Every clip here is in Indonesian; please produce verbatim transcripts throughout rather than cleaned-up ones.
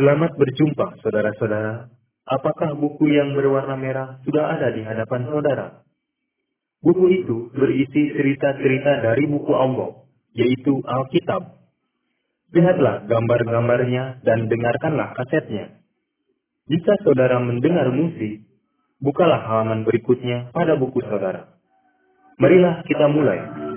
Selamat berjumpa, saudara-saudara. Apakah buku yang berwarna merah sudah ada di hadapan saudara? Buku itu berisi cerita-cerita dari buku Allah, yaitu Alkitab. Lihatlah gambar-gambarnya dan dengarkanlah kasetnya. Jika saudara mendengar musik, bukalah halaman berikutnya pada buku saudara. Marilah kita mulai.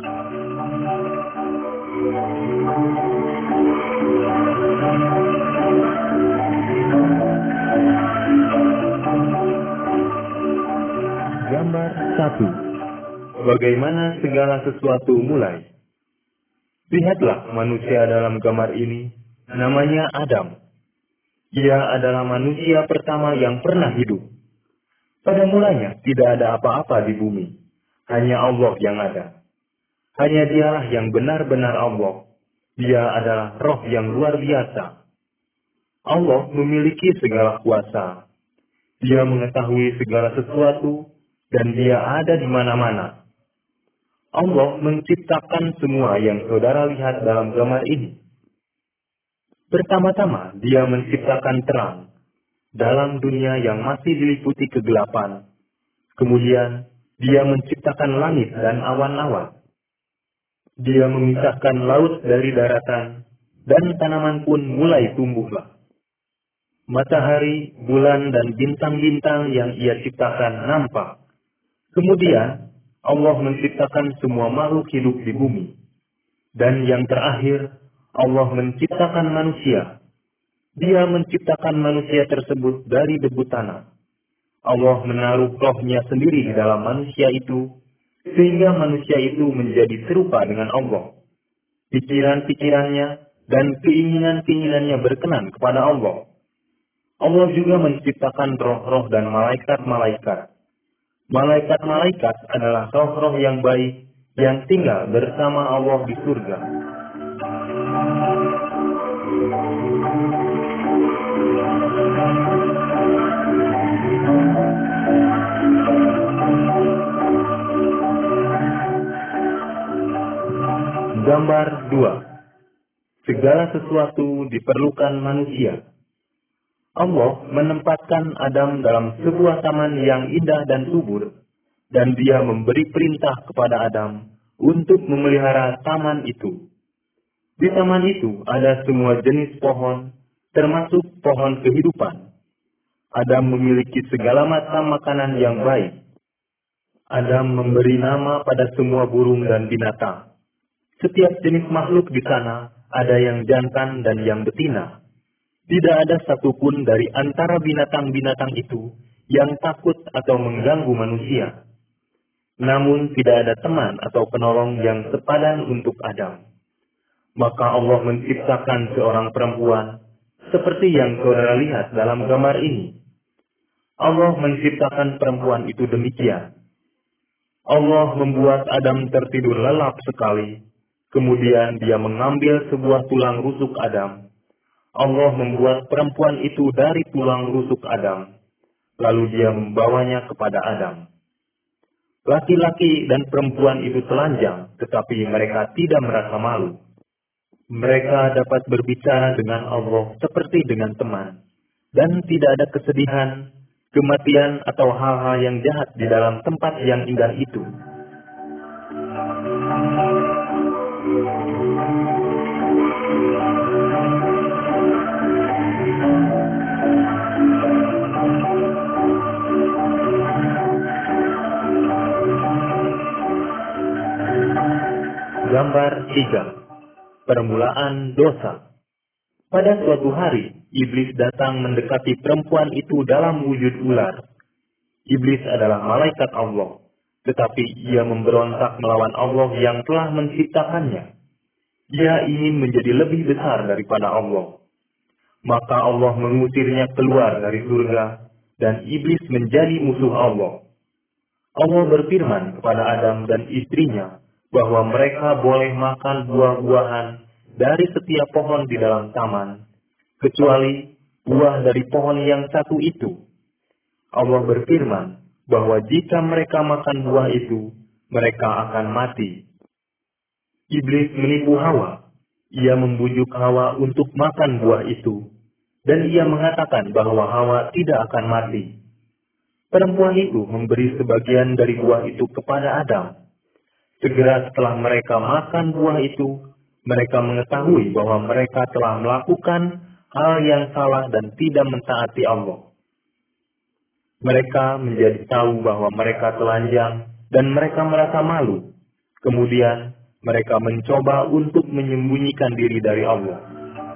Gambar satu. Bagaimana segala sesuatu mulai? Lihatlah manusia dalam gambar ini, namanya Adam. Ia adalah manusia pertama yang pernah hidup. Pada mulanya tidak ada apa-apa di bumi, hanya Allah yang ada. Hanya Dialah yang benar-benar Allah. Dia adalah Roh yang luar biasa. Allah memiliki segala kuasa. Dia mengetahui segala sesuatu, dan Dia ada di mana-mana. Allah menciptakan semua yang saudara lihat dalam gambar ini. Pertama-tama, Dia menciptakan terang dalam dunia yang masih diliputi kegelapan. Kemudian, Dia menciptakan langit dan awan-awan. Dia memisahkan laut dari daratan, dan tanaman pun mulai tumbuhlah. Matahari, bulan, dan bintang-bintang yang Ia ciptakan nampak. Kemudian, Allah menciptakan semua makhluk hidup di bumi. Dan yang terakhir, Allah menciptakan manusia. Dia menciptakan manusia tersebut dari debu tanah. Allah menaruh rohnya sendiri di dalam manusia itu, sehingga manusia itu menjadi serupa dengan Allah. Pikiran-pikirannya dan keinginan-keinginannya berkenan kepada Allah. Allah juga menciptakan roh-roh dan malaikat-malaikat. Malaikat-malaikat adalah roh-roh yang baik yang tinggal bersama Allah di surga. Gambar dua. Segala sesuatu diperlukan manusia. Allah menempatkan Adam dalam sebuah taman yang indah dan subur, dan Dia memberi perintah kepada Adam untuk memelihara taman itu. Di taman itu ada semua jenis pohon, termasuk pohon kehidupan. Adam memiliki segala macam makanan yang baik. Adam memberi nama pada semua burung dan binatang. Setiap jenis makhluk di sana ada yang jantan dan yang betina. Tidak ada satupun dari antara binatang-binatang itu yang takut atau mengganggu manusia. Namun tidak ada teman atau penolong yang sepadan untuk Adam. Maka Allah menciptakan seorang perempuan, seperti yang saudara lihat dalam gambar ini. Allah menciptakan perempuan itu demikian. Allah membuat Adam tertidur lelap sekali. Kemudian Dia mengambil sebuah tulang rusuk Adam. Allah membuat perempuan itu dari tulang rusuk Adam. Lalu Dia membawanya kepada Adam. Laki-laki dan perempuan itu telanjang, tetapi mereka tidak merasa malu. Mereka dapat berbicara dengan Allah seperti dengan teman, dan tidak ada kesedihan, kematian, atau hal-hal yang jahat di dalam tempat yang indah itu. Gambar tiga. Permulaan dosa. Pada suatu hari, iblis datang mendekati perempuan itu dalam wujud ular. Iblis adalah malaikat Allah, tetapi ia memberontak melawan Allah yang telah menciptakannya. Ia ingin menjadi lebih besar daripada Allah. Maka Allah mengusirnya keluar dari surga, dan iblis menjadi musuh Allah. Allah berfirman kepada Adam dan istrinya, bahwa mereka boleh makan buah-buahan dari setiap pohon di dalam taman, kecuali buah dari pohon yang satu itu. Allah berfirman bahwa jika mereka makan buah itu, mereka akan mati. Iblis menipu Hawa. Ia membujuk Hawa untuk makan buah itu. dan ia mengatakan bahwa Hawa tidak akan mati. Perempuan itu memberi sebagian dari buah itu kepada Adam. Segera setelah mereka makan buah itu, mereka mengetahui bahwa mereka telah melakukan hal yang salah dan tidak mentaati Allah. Mereka menjadi tahu bahwa mereka telanjang dan mereka merasa malu. Kemudian mereka mencoba untuk menyembunyikan diri dari Allah.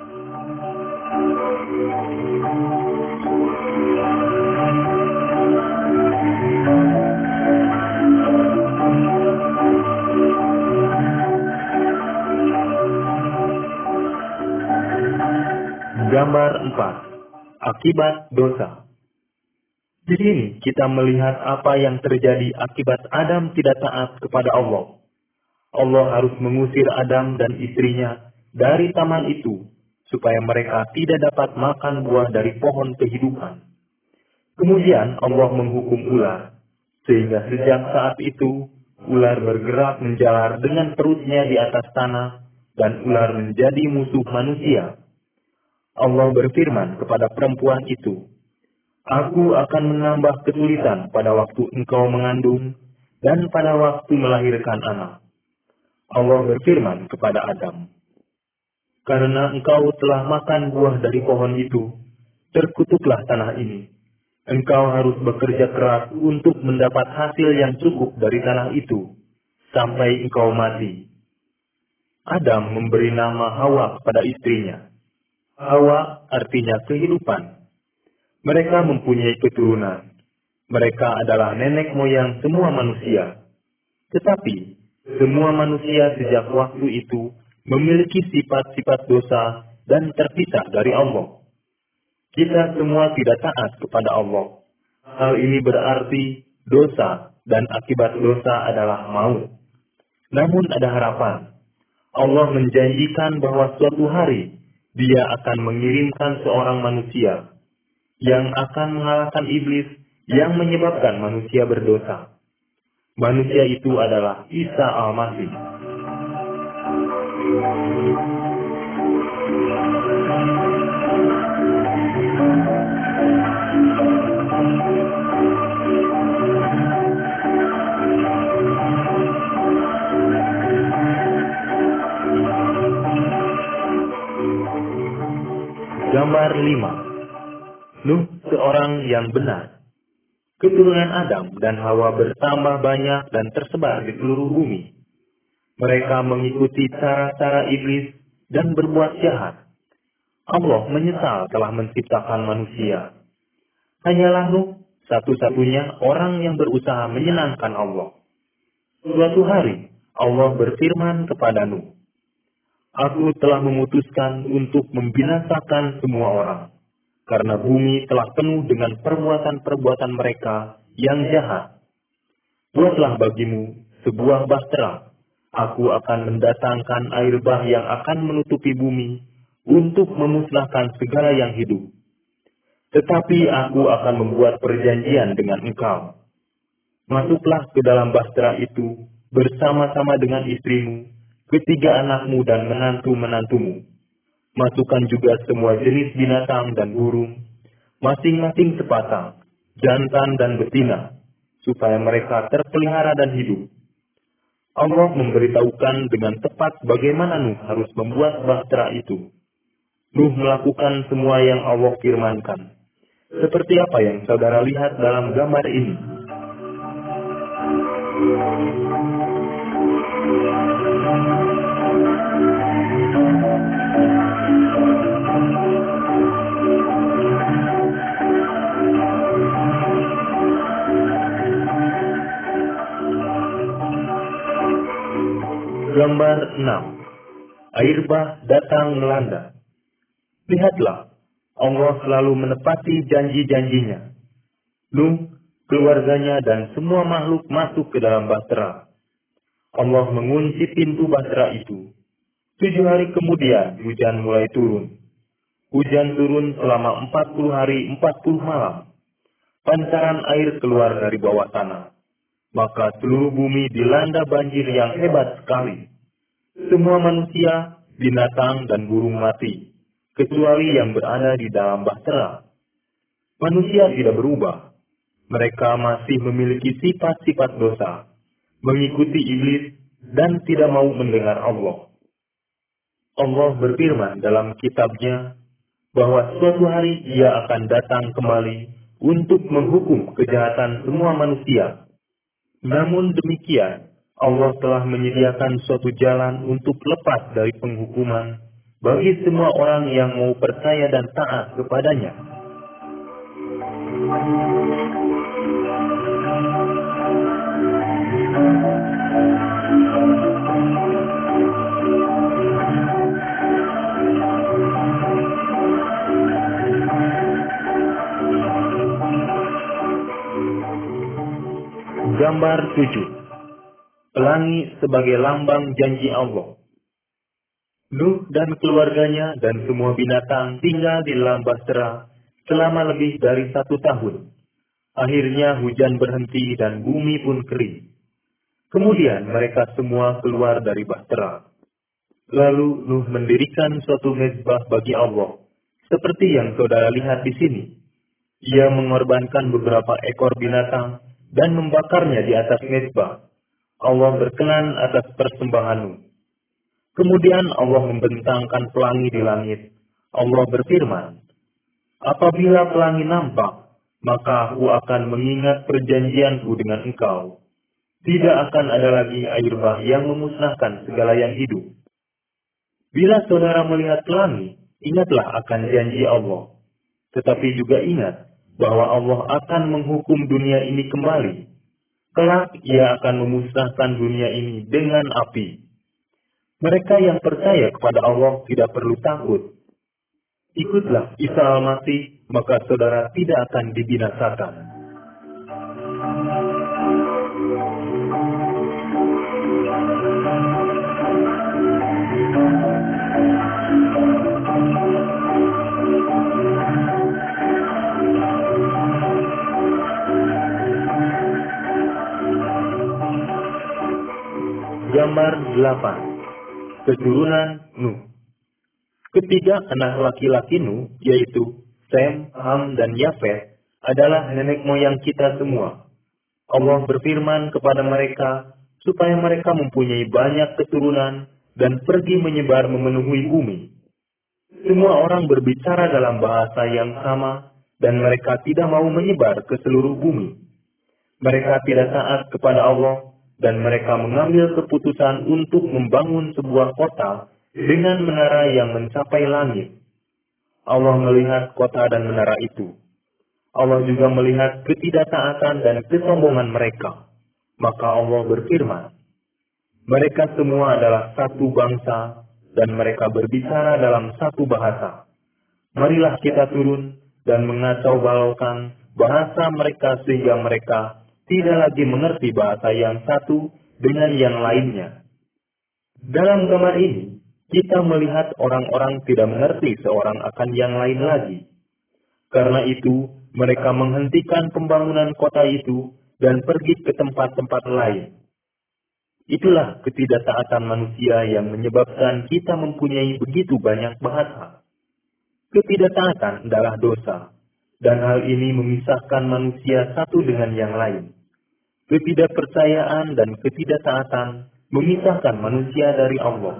Gambar empat. Akibat dosa. Di sini kita melihat apa yang terjadi akibat Adam tidak taat kepada Allah. Allah harus mengusir Adam dan istrinya dari taman itu, supaya mereka tidak dapat makan buah dari pohon kehidupan. Kemudian Allah menghukum ular, sehingga sejak saat itu, ular bergerak menjalar dengan perutnya di atas tanah, dan ular menjadi musuh manusia. Allah berfirman kepada perempuan itu, "Aku akan menambah kesulitan pada waktu engkau mengandung dan pada waktu melahirkan anak." Allah berfirman kepada Adam, "Karena engkau telah makan buah dari pohon itu, terkutuklah tanah ini. Engkau harus bekerja keras untuk mendapat hasil yang cukup dari tanah itu, sampai engkau mati." Adam memberi nama Hawa kepada istrinya. Hawa artinya kehidupan. Mereka mempunyai keturunan. Mereka adalah nenek moyang semua manusia. Tetapi, semua manusia sejak waktu itu memiliki sifat-sifat dosa dan terpisah dari Allah. Kita semua tidak taat kepada Allah. Hal ini berarti dosa dan akibat dosa adalah maut. Namun ada harapan. Allah menjanjikan bahwa suatu hari Dia akan mengirimkan seorang manusia yang akan mengalahkan iblis yang menyebabkan manusia berdosa. Manusia itu adalah Isa Al-Masih. Gambar lima. Nuh, seorang yang benar. Keturunan Adam dan Hawa bertambah banyak dan tersebar di seluruh bumi. Mereka mengikuti cara-cara iblis dan berbuat jahat. Allah menyesal telah menciptakan manusia. Hanyalah Nuh satu-satunya orang yang berusaha menyenangkan Allah. Suatu hari, Allah berfirman kepada Nuh, "Aku telah memutuskan untuk membinasakan semua orang, karena bumi telah penuh dengan perbuatan-perbuatan mereka yang jahat. Buatlah bagimu sebuah bahtera. Aku akan mendatangkan air bah yang akan menutupi bumi untuk memusnahkan segala yang hidup. Tetapi aku akan membuat perjanjian dengan engkau. Masuklah ke dalam bahtera itu bersama-sama dengan istrimu, ketiga anakmu dan menantu-menantumu. Masukkan juga semua jenis binatang dan burung, masing-masing sepasang, jantan dan betina, supaya mereka terpelihara dan hidup." Allah memberitahukan dengan tepat bagaimana Nuh harus membuat bahtera itu. Nuh melakukan semua yang Allah firmankan, seperti apa yang saudara lihat dalam gambar ini. Gambar enam. Air bah datang melanda. Lihatlah, Allah selalu menepati janji-janjinya. Nuh, keluarganya dan semua makhluk masuk ke dalam bahtera. Allah mengunci pintu bahtera itu. Tujuh hari kemudian hujan mulai turun. Hujan turun selama empat puluh hari empat puluh malam. Pancaran air keluar dari bawah tanah. Maka seluruh bumi dilanda banjir yang hebat sekali. Semua manusia, binatang, dan burung mati. kecuali yang berada di dalam bahtera. Manusia tidak berubah. Mereka masih memiliki sifat-sifat dosa, mengikuti iblis, dan tidak mau mendengar Allah. Allah berfirman dalam kitabnya bahwa suatu hari Ia akan datang kembali untuk menghukum kejahatan semua manusia. Namun demikian, Allah telah menyediakan suatu jalan untuk lepas dari penghukuman bagi semua orang yang mau percaya dan taat kepadanya. Gambar tujuh. Pelangi sebagai lambang janji Allah. Nuh dan keluarganya dan semua binatang tinggal di dalam bahtera selama lebih dari satu tahun. Akhirnya hujan berhenti dan bumi pun kering. Kemudian mereka semua keluar dari bahtera. Lalu Nuh mendirikan suatu mezbah bagi Allah, seperti yang saudara lihat di sini. Ia mengorbankan beberapa ekor binatang dan membakarnya di atas mezbah. Allah berkenan atas persembahan Nuh. Kemudian Allah membentangkan pelangi di langit. Allah berfirman, "Apabila pelangi nampak, maka aku akan mengingat perjanjianku dengan engkau. Tidak akan ada lagi air bah yang memusnahkan segala yang hidup." Bila saudara melihat pelangi, ingatlah akan janji Allah. Tetapi juga ingat bahwa Allah akan menghukum dunia ini kembali. Kelak Ia akan memusnahkan dunia ini dengan api. Mereka yang percaya kepada Allah tidak perlu takut. Ikutlah Isa Al-Masih, maka saudara tidak akan dibinasakan. Gambar delapan. Keturunan Nuh. Ketiga anak laki-laki Nuh, yaitu Sem, Ham, dan Yafet, adalah nenek moyang kita semua. Allah berfirman kepada mereka supaya mereka mempunyai banyak keturunan dan pergi menyebar memenuhi bumi. Semua orang berbicara dalam bahasa yang sama dan mereka tidak mau menyebar ke seluruh bumi. Mereka tidak taat kepada Allah dan mereka mengambil keputusan untuk membangun sebuah kota dengan menara yang mencapai langit. Allah melihat kota dan menara itu. Allah juga melihat ketidaktaatan dan kesombongan mereka. Maka Allah berfirman, "Mereka semua adalah satu bangsa dan mereka berbicara dalam satu bahasa. Marilah kita turun dan mengacau balaukan bahasa mereka sehingga mereka tidak lagi mengerti bahasa yang satu dengan yang lainnya." Dalam gambar ini, kita melihat orang-orang tidak mengerti seorang akan yang lain lagi. Karena itu, mereka menghentikan pembangunan kota itu dan pergi ke tempat-tempat lain. Itulah ketidaktaatan manusia yang menyebabkan kita mempunyai begitu banyak bahasa. Ketidaktaatan adalah dosa, dan hal ini memisahkan manusia satu dengan yang lain. Ketidakpercayaan dan ketidaktaatan memisahkan manusia dari Allah.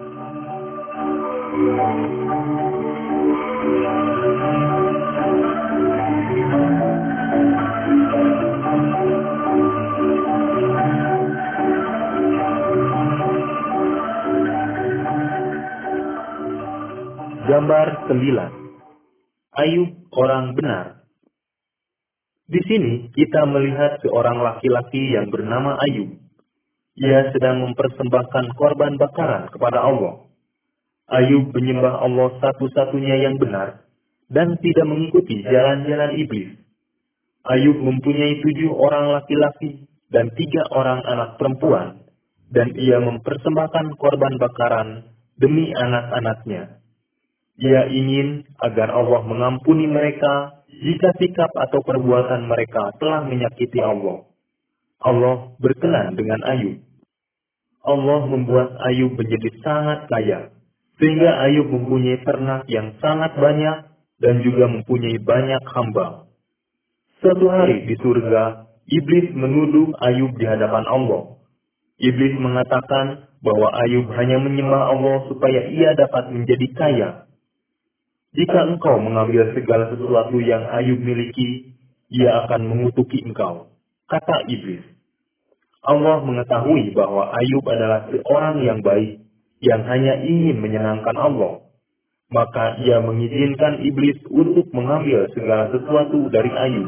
Gambar sembilan. Ayub orang benar. Di sini kita melihat seorang laki-laki yang bernama Ayub. Ia sedang mempersembahkan korban bakaran kepada Allah. Ayub menyembah Allah satu-satunya yang benar dan tidak mengikuti jalan-jalan iblis. Ayub mempunyai tujuh orang laki-laki dan tiga orang anak perempuan, dan ia mempersembahkan korban bakaran demi anak-anaknya. Ia ingin agar Allah mengampuni mereka jika sikap atau perbuatan mereka telah menyakiti Allah. Allah berkenan dengan Ayub. Allah membuat Ayub menjadi sangat kaya. sehingga Ayub mempunyai ternak yang sangat banyak dan juga mempunyai banyak hamba. Suatu hari di surga, iblis menuduh Ayub di hadapan Allah. Iblis mengatakan bahwa Ayub hanya menyembah Allah supaya ia dapat menjadi kaya. Jika engkau mengambil segala sesuatu yang Ayub miliki, ia akan mengutuki engkau, kata iblis. Allah mengetahui bahwa Ayub adalah seorang yang baik, yang hanya ingin menyenangkan Allah. Maka ia mengizinkan iblis untuk mengambil segala sesuatu dari Ayub.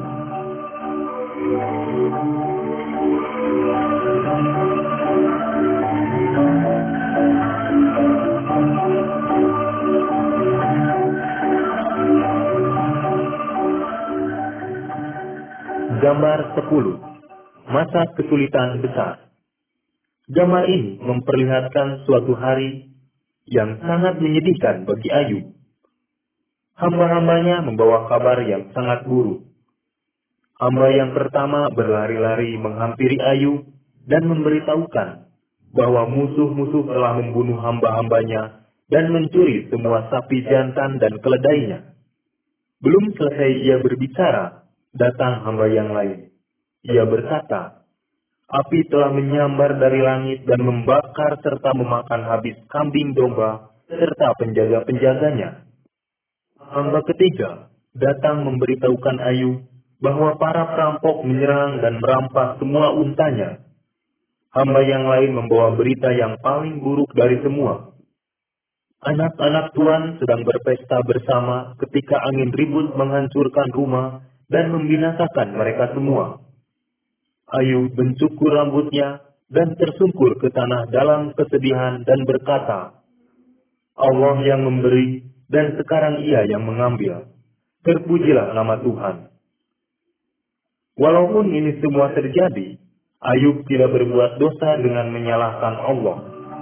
Gambar sepuluh. Masa kesulitan besar. Gambar ini memperlihatkan suatu hari yang sangat menyedihkan bagi Ayub. Hamba-hambanya membawa kabar yang sangat buruk. Hamba yang pertama berlari-lari menghampiri Ayub dan memberitahukan bahwa musuh-musuh telah membunuh hamba-hambanya dan mencuri semua sapi jantan dan keledainya. Belum selesai ia berbicara, datang hamba yang lain. Ia berkata, api telah menyambar dari langit dan membakar serta memakan habis kambing domba serta penjaga-penjaganya. Hamba ketiga datang memberitahukan Ayub bahwa para perampok menyerang dan merampas semua untanya. Hamba yang lain membawa berita yang paling buruk dari semua. Anak-anak Tuhan sedang berpesta bersama ketika angin ribut menghancurkan rumah dan membinasakan mereka semua. Ayub mencukur rambutnya dan tersungkur ke tanah dalam kesedihan dan berkata, Allah yang memberi dan sekarang ia yang mengambil. Terpujilah nama Tuhan. Walaupun ini semua terjadi, Ayub tidak berbuat dosa dengan menyalahkan Allah.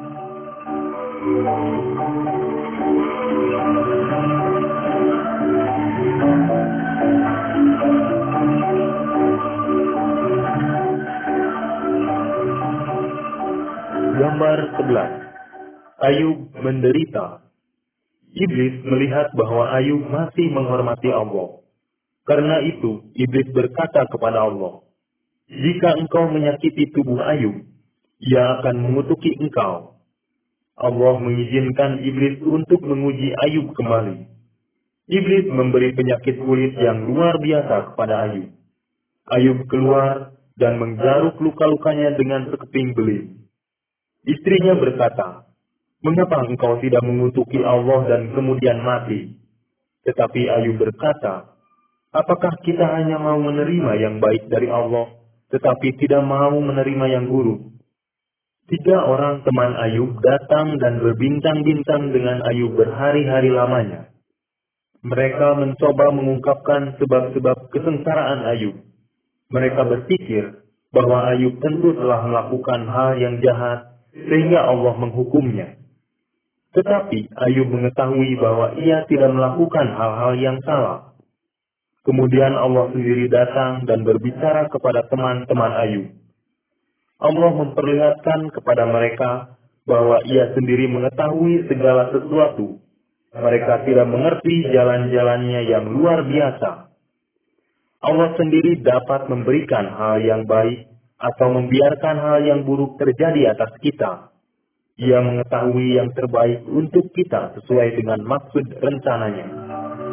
Gambar sebelas. Ayub menderita. Iblis melihat bahwa Ayub masih menghormati Allah. Karena itu, iblis berkata kepada Allah, jika engkau menyakiti tubuh Ayub, ia akan mengutuki engkau. Allah mengizinkan iblis untuk menguji Ayub kembali. Iblis memberi penyakit kulit yang luar biasa kepada Ayub. Ayub keluar dan menggaruk luka-lukanya dengan sekeping beling. Istrinya berkata, mengapa engkau tidak mengutuki Allah dan kemudian mati? Tetapi Ayub berkata, apakah kita hanya mau menerima yang baik dari Allah, tetapi tidak mau menerima yang buruk? Tiga orang teman Ayub datang dan berbincang-bincang dengan Ayub berhari-hari lamanya. Mereka mencoba mengungkapkan sebab-sebab kesengsaraan Ayub. Mereka berpikir bahwa Ayub tentu telah melakukan hal yang jahat, sehingga Allah menghukumnya. Tetapi Ayub mengetahui bahwa ia tidak melakukan hal-hal yang salah. Kemudian Allah sendiri datang dan berbicara kepada teman-teman Ayub. Allah memperlihatkan kepada mereka bahwa ia sendiri mengetahui segala sesuatu. Mereka tidak mengerti jalan-jalannya yang luar biasa. Allah sendiri dapat memberikan hal yang baik atau membiarkan hal yang buruk terjadi atas kita. Ia mengetahui yang terbaik untuk kita sesuai dengan maksud rencananya.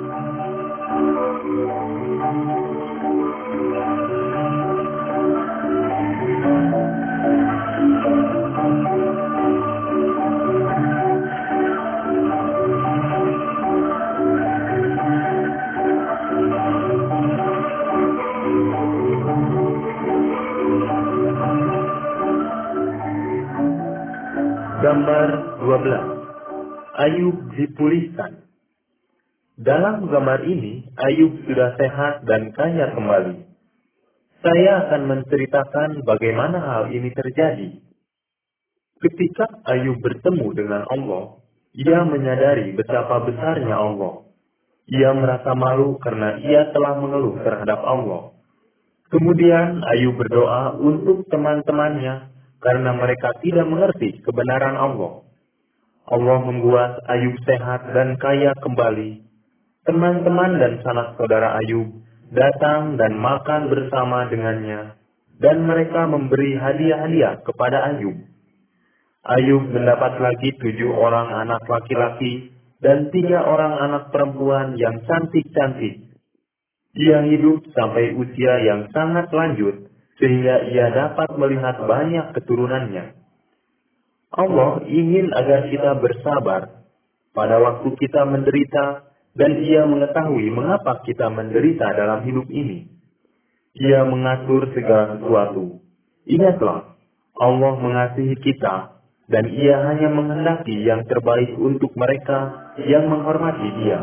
Gambar dua belas. Ayub dipulihkan. Dalam gambar ini, Ayub sudah sehat dan kaya kembali. Saya akan menceritakan bagaimana hal ini terjadi. Ketika Ayub bertemu dengan Allah, ia menyadari betapa besarnya Allah. Ia merasa malu karena ia telah mengeluh terhadap Allah. Kemudian Ayub berdoa untuk teman-temannya karena mereka tidak mengerti kebenaran Allah. Allah membuat Ayub sehat dan kaya kembali. Teman-teman dan sanak saudara Ayub datang dan makan bersama dengannya, dan mereka memberi hadiah-hadiah kepada Ayub. Ayub mendapat lagi tujuh orang anak laki-laki dan tiga orang anak perempuan yang cantik-cantik. Ia hidup sampai usia yang sangat lanjut, sehingga ia dapat melihat banyak keturunannya. Allah ingin agar kita bersabar pada waktu kita menderita, dan Ia mengetahui mengapa kita menderita dalam hidup ini. Ia mengatur segala sesuatu. Ingatlah, Allah mengasihi kita, dan Ia hanya menghendaki yang terbaik untuk mereka yang menghormati Dia.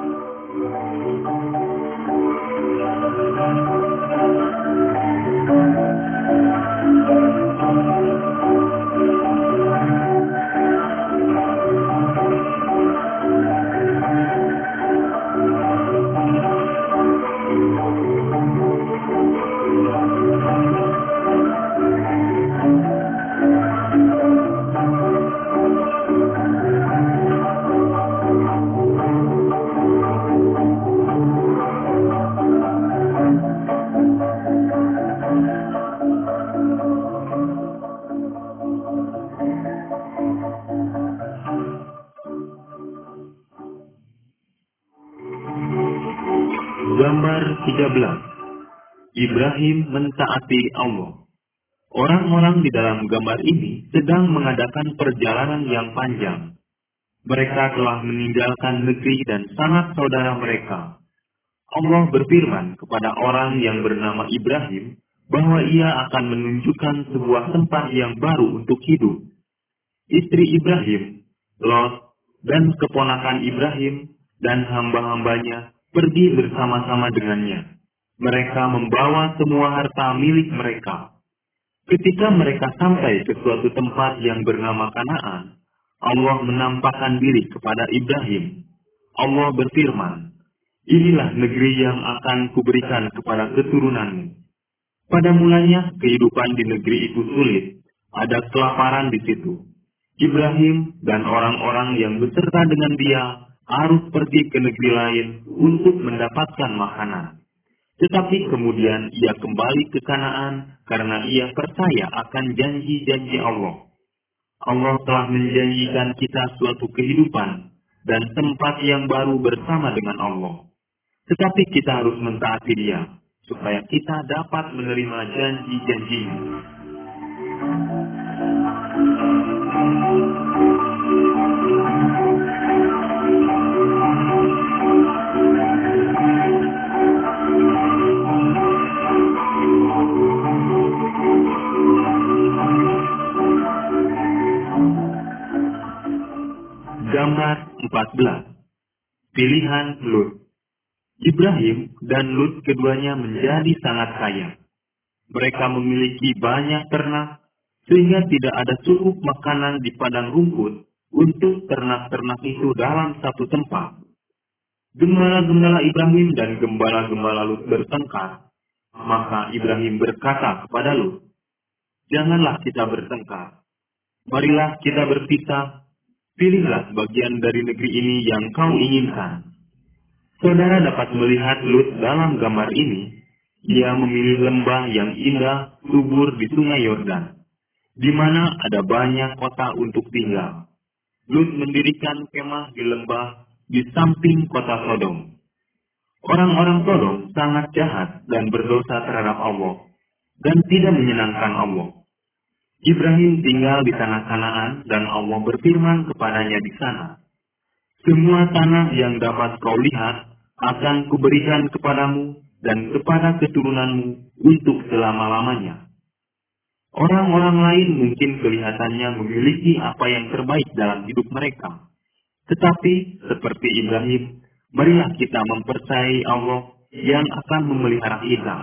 Gambar tiga belas. Ibrahim mentaati Allah. Orang-orang di dalam gambar ini sedang mengadakan perjalanan yang panjang. Mereka telah meninggalkan negeri dan sanak saudara mereka. Allah berfirman kepada orang yang bernama Ibrahim bahwa Ia akan menunjukkan sebuah tempat yang baru untuk hidup. Istri Ibrahim, Lot, dan keponakan Ibrahim dan hamba-hambanya pergi bersama-sama dengannya. Mereka membawa semua harta milik mereka. Ketika mereka sampai ke suatu tempat yang bernama Kanaan, Allah menampakkan diri kepada Ibrahim. Allah berfirman, "Inilah negeri yang akan kuberikan kepada keturunanmu." Pada mulanya kehidupan di negeri itu sulit, ada kelaparan di situ. Ibrahim dan orang-orang yang beserta dengan dia harus pergi ke negeri lain untuk mendapatkan makanan. Tetapi kemudian ia kembali ke Kanaan karena ia percaya akan janji-janji Allah. Allah telah menjanjikan kita suatu kehidupan dan tempat yang baru bersama dengan Allah. Tetapi kita harus mentaati Dia, supaya kita dapat menerima janji-janjinya. Gambar empat belas. Pilihan Lut. Ibrahim dan Lut keduanya menjadi sangat kaya. Mereka memiliki banyak ternak, sehingga tidak ada cukup makanan di padang rumput untuk ternak-ternak itu dalam satu tempat. Gembala-gembala Ibrahim dan gembala-gembala Lut bertengkar. Maka Ibrahim berkata kepada Lut, "Janganlah kita bertengkar. Marilah kita berpisah. Pilihlah bagian dari negeri ini yang kau inginkan." Saudara dapat melihat Lut dalam gambar ini. Ia memilih lembah yang indah, subur di sungai Yordan, di mana ada banyak kota untuk tinggal. Lut mendirikan kemah di lembah di samping kota Sodom. Orang-orang Sodom sangat jahat dan berdosa terhadap Allah, dan tidak menyenangkan Allah. Ibrahim tinggal di tanah Kanaan, dan Allah berfirman kepadanya di sana, "Semua tanah yang dapat kau lihat akan kuberikan kepadamu dan kepada keturunanmu untuk selama-lamanya." Orang-orang lain mungkin kelihatannya memiliki apa yang terbaik dalam hidup mereka. Tetapi seperti Ibrahim, marilah kita mempercayai Allah yang akan memelihara kita.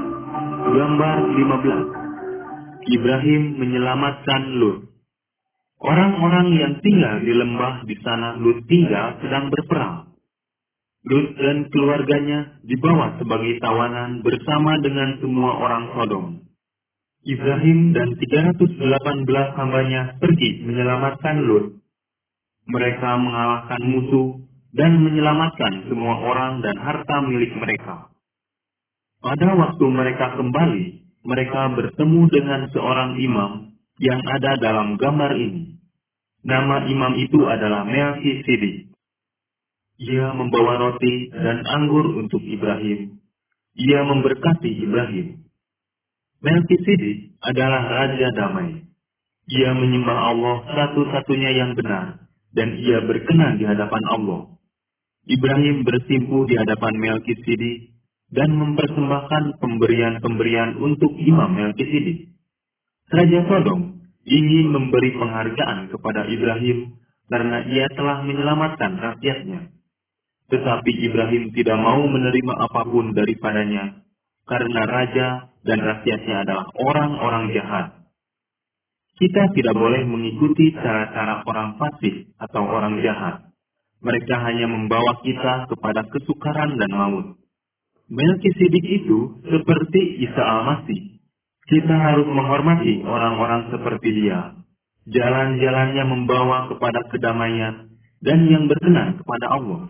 Gambar lima belas. Ibrahim menyelamatkan Lut. Orang-orang yang tinggal di lembah di sana Lut tinggal sedang berperang. Lut dan keluarganya dibawa sebagai tawanan bersama dengan semua orang Sodom. Ibrahim dan tiga ratus delapan belas hambanya pergi menyelamatkan Lut. Mereka mengalahkan musuh dan menyelamatkan semua orang dan harta milik mereka. Pada waktu mereka kembali, mereka bertemu dengan seorang imam yang ada dalam gambar ini. Nama imam itu adalah Melkisedek. Ia membawa roti dan anggur untuk Ibrahim. Ia memberkati Ibrahim. Melkisedek adalah Raja Damai. Ia menyembah Allah satu-satunya yang benar, dan ia berkenan di hadapan Allah. Ibrahim bersimpuh di hadapan Melkisedek dan mempersembahkan pemberian-pemberian untuk Imam Melkisedek. Raja Sodom ingin memberi penghargaan kepada Ibrahim karena ia telah menyelamatkan rakyatnya. Tetapi Ibrahim tidak mau menerima apapun daripadanya, karena raja dan rakyatnya adalah orang-orang jahat. Kita tidak boleh mengikuti cara-cara orang fasik atau orang jahat. Mereka hanya membawa kita kepada kesukaran dan maut. Melkisedek itu seperti Isa Al-Masih. Kita harus menghormati orang-orang seperti dia. Jalan-jalannya membawa kepada kedamaian dan yang berkenan kepada Allah.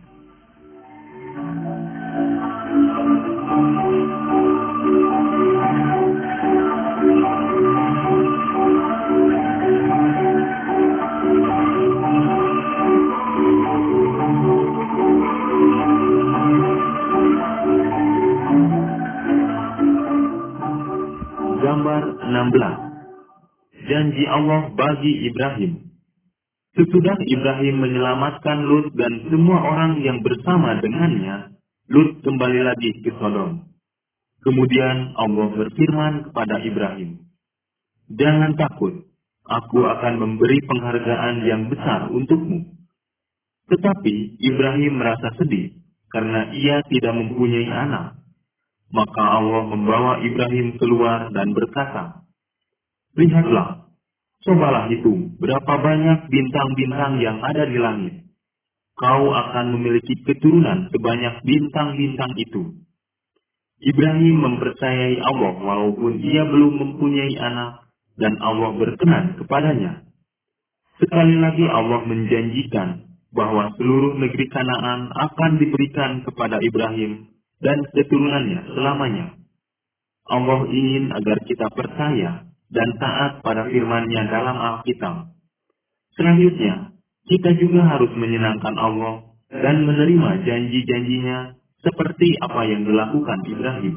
Gambar enam belas. Janji Allah bagi Ibrahim. Sesudah Ibrahim menyelamatkan Lut dan semua orang yang bersama dengannya, Lut kembali lagi ke Sodom. Kemudian Allah berfirman kepada Ibrahim, "Jangan takut, aku akan memberi penghargaan yang besar untukmu." Tetapi Ibrahim merasa sedih karena ia tidak mempunyai anak. Maka Allah membawa Ibrahim keluar dan berkata, "Lihatlah, cobalah hitung berapa banyak bintang-bintang yang ada di langit. Kau akan memiliki keturunan sebanyak bintang-bintang itu." Ibrahim mempercayai Allah walaupun ia belum mempunyai anak, dan Allah berkenan kepadanya. Sekali lagi Allah menjanjikan bahwa seluruh negeri Kanaan akan diberikan kepada Ibrahim dan keturunannya selamanya. Allah ingin agar kita percaya dan taat pada firman-Nya dalam Alkitab. Selanjutnya, kita juga harus menyenangkan Allah dan menerima janji-janjinya seperti apa yang dilakukan Ibrahim.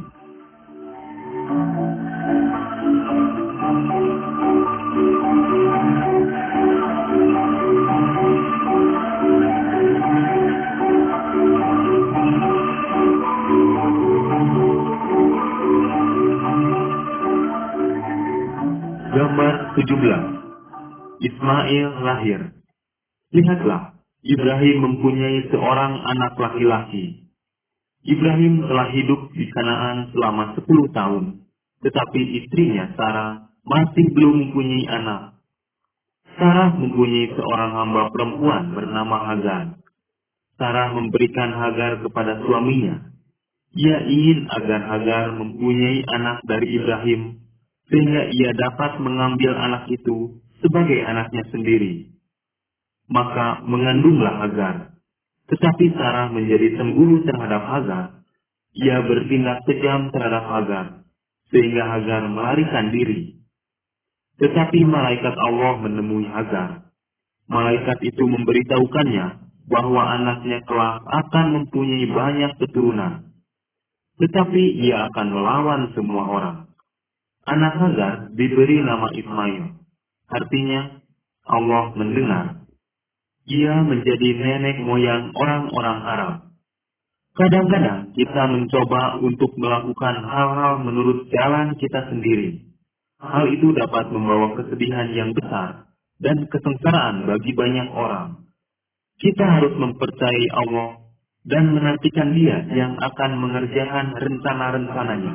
Gambar tujuh belas. Ismail lahir. Lihatlah, Ibrahim mempunyai seorang anak laki-laki. Ibrahim telah hidup di Kanaan selama sepuluh tahun, tetapi istrinya Sarah masih belum mempunyai anak. Sarah mempunyai seorang hamba perempuan bernama Hagar. Sarah memberikan Hagar kepada suaminya. Ia ingin agar Hagar mempunyai anak dari Ibrahim, sehingga ia dapat mengambil anak itu sebagai anaknya sendiri. Maka mengandunglah Hagar. Tetapi Sarah menjadi cemburu terhadap Hagar. Ia bertindak kejam terhadap Hagar, sehingga Hagar melarikan diri. Tetapi malaikat Allah menemui Hagar. Malaikat itu memberitahukannya bahwa anaknya kelak akan mempunyai banyak keturunan. Tetapi ia akan melawan semua orang. Anak Hagar diberi nama Ismail. Artinya, Allah mendengar. Ia menjadi nenek moyang orang-orang Arab. Kadang-kadang kita mencoba untuk melakukan hal-hal menurut jalan kita sendiri. Hal itu dapat membawa kesedihan yang besar dan kesengsaraan bagi banyak orang. Kita harus mempercayai Allah dan menantikan Dia yang akan mengerjakan rencana-rencananya.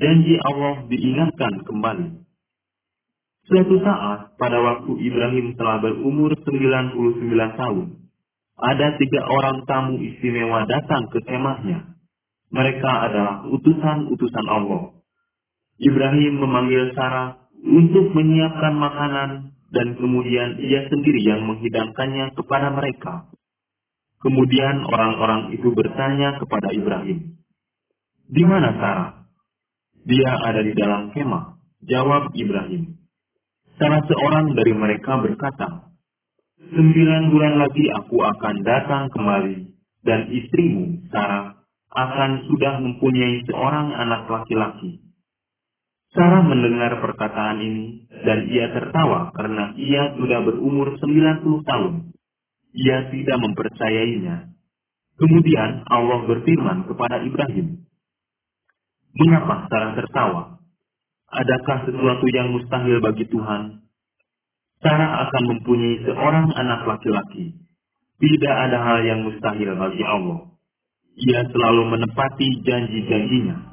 janji Allah diingatkan kembali. Suatu saat, pada waktu Ibrahim telah berumur sembilan puluh sembilan tahun, ada tiga orang tamu istimewa datang ke kemahnya. Mereka adalah utusan-utusan Allah. Ibrahim memanggil Sarah untuk menyiapkan makanan, dan kemudian ia sendiri yang menghidangkannya kepada mereka. Kemudian orang-orang itu bertanya kepada Ibrahim, "Di mana Sarah?" "Dia ada di dalam kemah," jawab Ibrahim. Salah seorang dari mereka berkata, "Sembilan bulan lagi aku akan datang kembali, dan istrimu, Sarah, akan sudah mempunyai seorang anak laki-laki." Sarah mendengar perkataan ini, dan ia tertawa karena ia sudah berumur sembilan puluh tahun. Ia tidak mempercayainya. Kemudian Allah berfirman kepada Ibrahim, "Mengapa Sarah tertawa? Adakah sesuatu yang mustahil bagi Tuhan? Sarah akan mempunyai seorang anak laki-laki. Tidak ada hal yang mustahil bagi Allah. Ia selalu menepati janji-janjinya."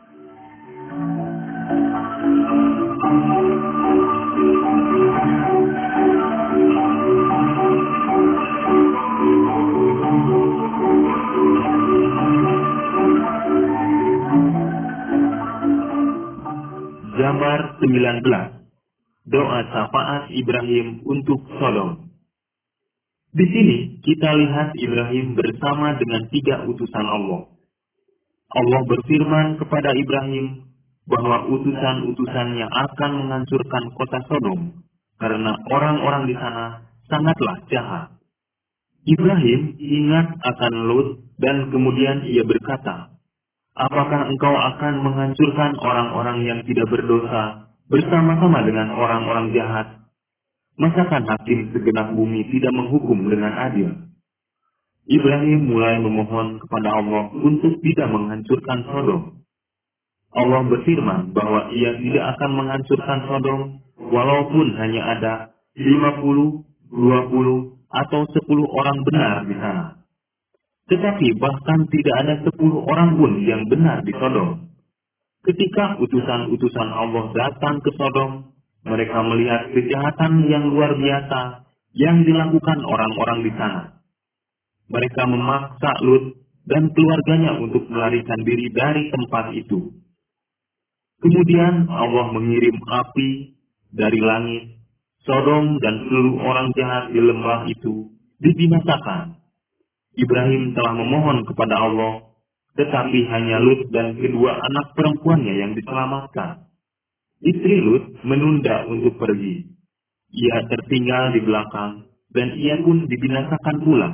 Gambar sembilan belas. Doa syafaat Ibrahim untuk Sodom. Di sini kita lihat Ibrahim bersama dengan tiga utusan Allah. Allah berfirman kepada Ibrahim bahwa utusan-utusannya akan menghancurkan kota Sodom karena orang-orang di sana sangatlah jahat. Ibrahim ingat akan Lut dan kemudian ia berkata, "Apakah engkau akan menghancurkan orang-orang yang tidak berdosa bersama-sama dengan orang-orang jahat? Masakan hakim segenap bumi tidak menghukum dengan adil?" Ibrahim mulai memohon kepada Allah untuk tidak menghancurkan Sodom. Allah berfirman bahwa ia tidak akan menghancurkan Sodom walaupun hanya ada lima puluh, dua puluh, atau sepuluh orang benar di sana. Tetapi bahkan tidak ada sepuluh orang pun yang benar di Sodom. Ketika utusan-utusan Allah datang ke Sodom, mereka melihat kejahatan yang luar biasa yang dilakukan orang-orang di sana. Mereka memaksa Lut dan keluarganya untuk melarikan diri dari tempat itu. Kemudian Allah mengirim api dari langit. Sodom dan seluruh orang jahat di lembah itu dibinasakan. Ibrahim telah memohon kepada Allah, tetapi hanya Lut dan kedua anak perempuannya yang diselamatkan. Istri Lut menunda untuk pergi. Ia tertinggal di belakang, dan ia pun dibinasakan pula.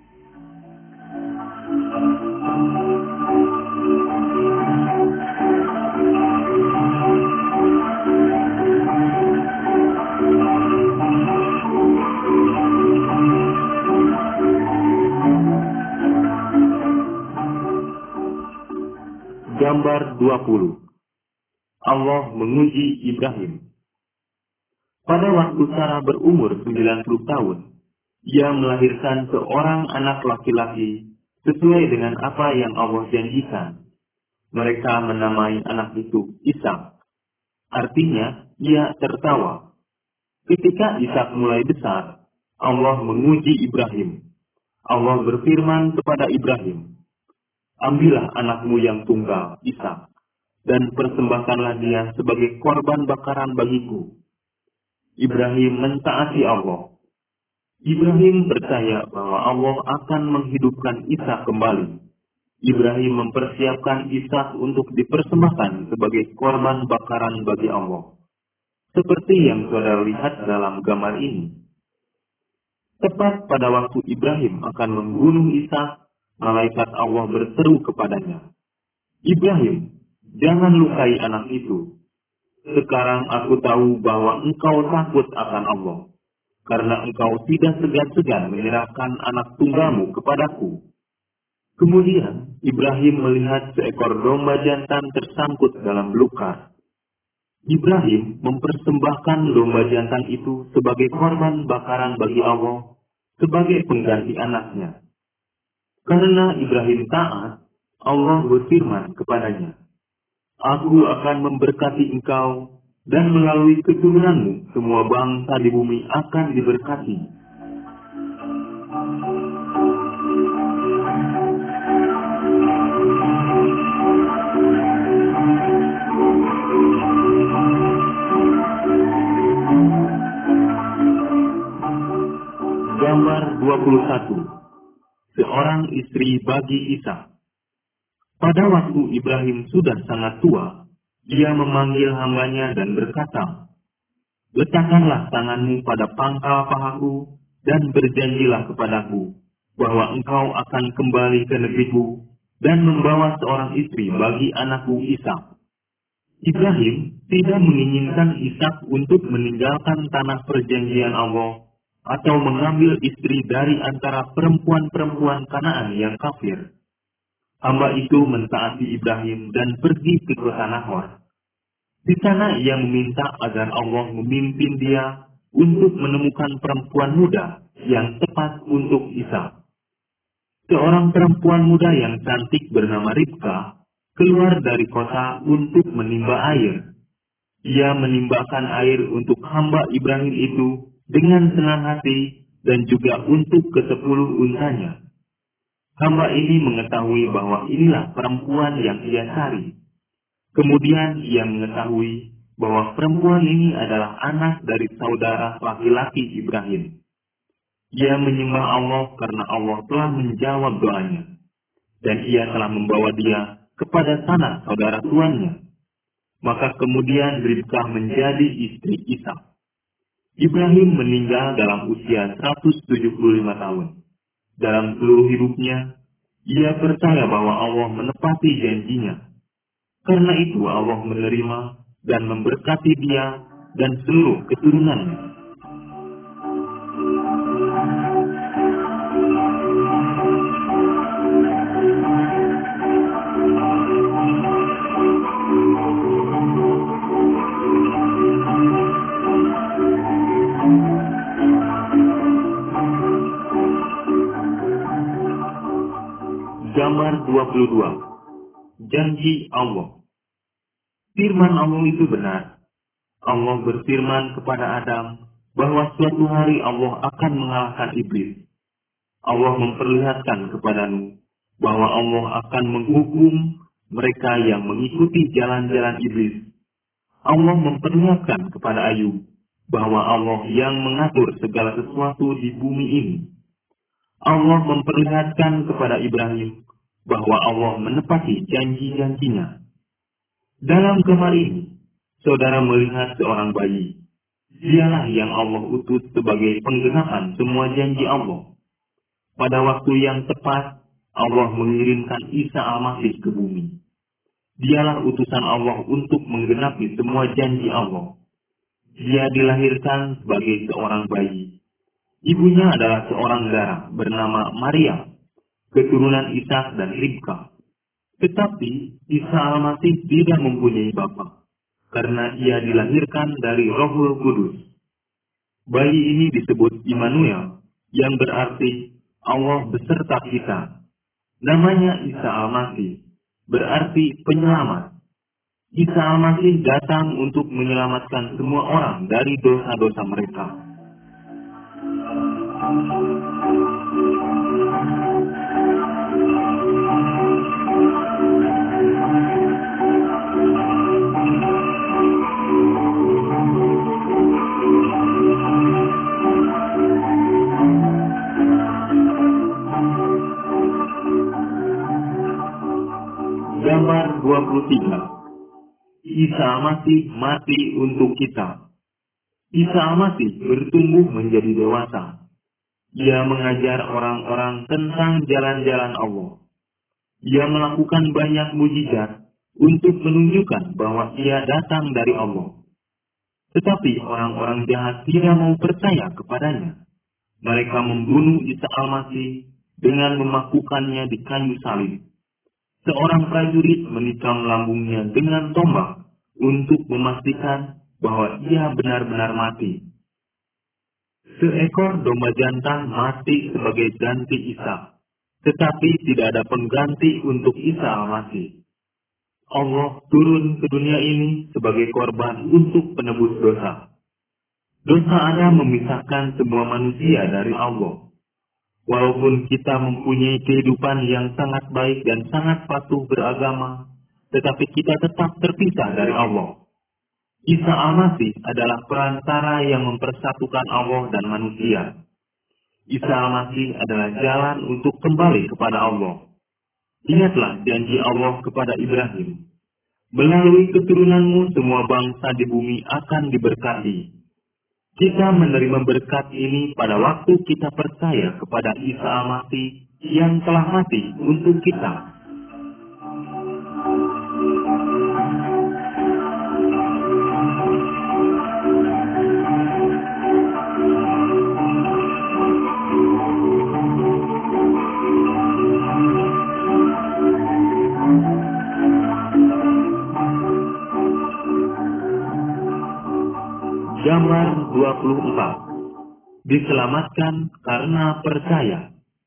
Gambar dua puluh. Allah menguji Ibrahim. Pada waktu Sarah berumur sembilan puluh tahun, ia melahirkan seorang anak laki-laki sesuai dengan apa yang Allah janjikan. Mereka menamai anak itu Ishak. Artinya, ia tertawa. Ketika Ishak mulai besar, Allah menguji Ibrahim. Allah berfirman kepada Ibrahim, "Ambillah anakmu yang tunggal, Ishak, dan persembahkanlah dia sebagai korban bakaran bagiku." Ibrahim mentaati Allah. Ibrahim percaya bahwa Allah akan menghidupkan Ishak kembali. Ibrahim mempersiapkan Ishak untuk dipersembahkan sebagai korban bakaran bagi Allah. Seperti yang saudara lihat dalam gambar ini. Tepat pada waktu Ibrahim akan membunuh Ishak, malaikat Allah berseru kepadanya, "Ibrahim, jangan lukai anak itu. Sekarang aku tahu bahwa engkau takut akan Allah, karena engkau tidak segan-segan menyerahkan anak tunggalmu kepadaku." Kemudian Ibrahim melihat seekor domba jantan tersangkut dalam belukar. Ibrahim mempersembahkan domba jantan itu sebagai korban bakaran bagi Allah, sebagai pengganti anaknya. Karena Ibrahim taat, Allah berfirman kepadanya, Aku akan memberkati engkau, dan melalui keturunanmu semua bangsa di bumi akan diberkati. Gambar dua puluh satu. Seorang istri bagi Ishak. Pada waktu Ibrahim sudah sangat tua, dia memanggil hambanya dan berkata, "Letakkanlah tanganmu pada pangkal pahaku dan berjanjilah kepadaku bahwa engkau akan kembali ke negeriku dan membawa seorang istri bagi anakku Ishak." Ibrahim tidak menginginkan Ishak untuk meninggalkan tanah perjanjian Allah atau mengambil istri dari antara perempuan-perempuan Kanaan yang kafir. Hamba itu mentaati Ibrahim dan pergi ke kota Nahor. Di sana ia meminta agar Allah memimpin dia untuk menemukan perempuan muda yang tepat untuk Ishak. Seorang perempuan muda yang cantik bernama Ribka keluar dari kota untuk menimba air. Ia menimbakan air untuk hamba Ibrahim itu dengan senang hati dan juga untuk kesepuluh untanya. Hamba ini mengetahui bahwa inilah perempuan yang ia cari. Kemudian ia mengetahui bahwa perempuan ini adalah anak dari saudara laki-laki Ibrahim. Ia menyembah Allah karena Allah telah menjawab doanya, dan ia telah membawa dia kepada tanah saudara tuannya. Maka kemudian Ribkah menjadi istri Ishak. Ibrahim meninggal dalam usia seratus tujuh puluh lima tahun. Dalam seluruh hidupnya, ia percaya bahwa Allah menepati janjinya. Karena itu Allah menerima dan memberkati dia dan seluruh keturunannya. Gambar dua puluh dua. Janji Allah. Firman Allah itu benar. Allah berfirman kepada Adam bahwa suatu hari Allah akan mengalahkan iblis. Allah memperlihatkan kepadamu bahwa Allah akan menghukum mereka yang mengikuti jalan-jalan iblis. Allah memperlihatkan kepada Ayub bahwa Allah yang mengatur segala sesuatu di bumi ini. Allah memperlihatkan kepada Ibrahim bahwa Allah menepati janji-janjinya. Dalam gambar ini, saudara melihat seorang bayi. Dialah yang Allah utus sebagai penggenapan semua janji Allah. Pada waktu yang tepat, Allah mengirimkan Isa Al-Masih ke bumi. Dialah utusan Allah untuk menggenapi semua janji Allah. Dia dilahirkan sebagai seorang bayi. Ibunya adalah seorang darah bernama Maria, keturunan Ishak dan Ribka. Tetapi Isa Al-Masih tidak mempunyai bapa, karena ia dilahirkan dari Rohul Kudus. Bayi ini disebut Immanuel, yang berarti Allah beserta kita. Namanya Isa Al-Masih, berarti penyelamat. Isa Al-Masih datang untuk menyelamatkan semua orang dari dosa-dosa mereka. Gambar dua puluh tiga. Isa Al-Masih mati untuk kita. Isa Al-Masih bertumbuh menjadi dewasa. Ia mengajar orang-orang tentang jalan-jalan Allah. Ia melakukan banyak mujizat untuk menunjukkan bahwa ia datang dari Allah. Tetapi orang-orang jahat tidak mau percaya kepadanya. Mereka membunuh Isa Al-Masih dengan memakukannya di kayu salib. Seorang prajurit menikam lambungnya dengan tombak untuk memastikan bahwa ia benar-benar mati. Seekor domba jantan mati sebagai ganti Isa, tetapi tidak ada pengganti untuk Isa Al-Masih. Allah turun ke dunia ini sebagai korban untuk penebus dosa. Dosa Adam memisahkan semua manusia dari Allah. Walaupun kita mempunyai kehidupan yang sangat baik dan sangat patuh beragama, tetapi kita tetap terpisah dari Allah. Isa Al-Masih adalah perantara yang mempersatukan Allah dan manusia. Isa Al-Masih adalah jalan untuk kembali kepada Allah. Ingatlah janji Allah kepada Ibrahim. Melalui keturunanmu semua bangsa di bumi akan diberkati. Kita menerima berkat ini pada waktu kita percaya kepada Isa Al-Masih yang telah mati untuk kita. Gambar dua puluh empat. Diselamatkan karena percaya.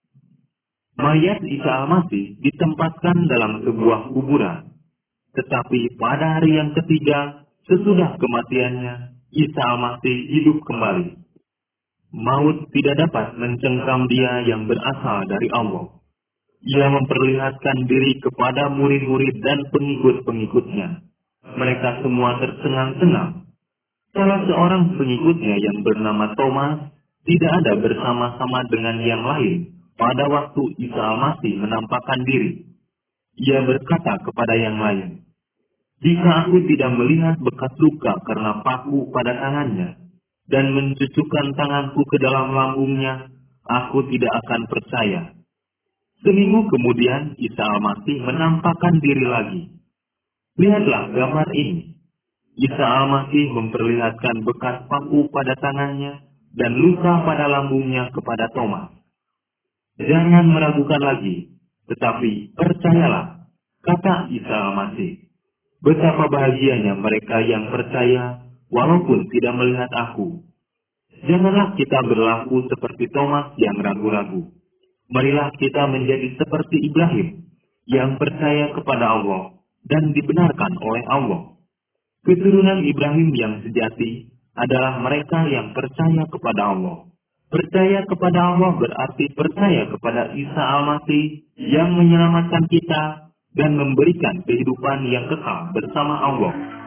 Mayat Isa Al-Masih ditempatkan dalam sebuah kuburan. Tetapi pada hari yang ketiga, sesudah kematiannya, Isa Al-Masih hidup kembali. Maut tidak dapat mencengkram dia yang berasal dari Allah. Ia memperlihatkan diri kepada murid-murid dan pengikut-pengikutnya. Mereka semua tercengang-cengang. Salah seorang pengikutnya yang bernama Thomas tidak ada bersama-sama dengan yang lain pada waktu Isa Al-Masih menampakkan diri. Ia berkata kepada yang lain, "Jika aku tidak melihat bekas luka karena paku pada tangannya dan mencucukkan tanganku ke dalam lambungnya, aku tidak akan percaya." Seminggu kemudian Isa Al-Masih menampakkan diri lagi. Lihatlah gambar ini. Isa Al-Masih memperlihatkan bekas paku pada tangannya dan luka pada lambungnya kepada Thomas. "Jangan meragukan lagi, tetapi percayalah," kata Isa Al-Masih. "Betapa bahagianya mereka yang percaya walaupun tidak melihat aku." Janganlah kita berlaku seperti Thomas yang ragu-ragu. Marilah kita menjadi seperti Ibrahim yang percaya kepada Allah dan dibenarkan oleh Allah. Keturunan Ibrahim yang sejati adalah mereka yang percaya kepada Allah. Percaya kepada Allah berarti percaya kepada Isa Al-Masih yang menyelamatkan kita dan memberikan kehidupan yang kekal bersama Allah.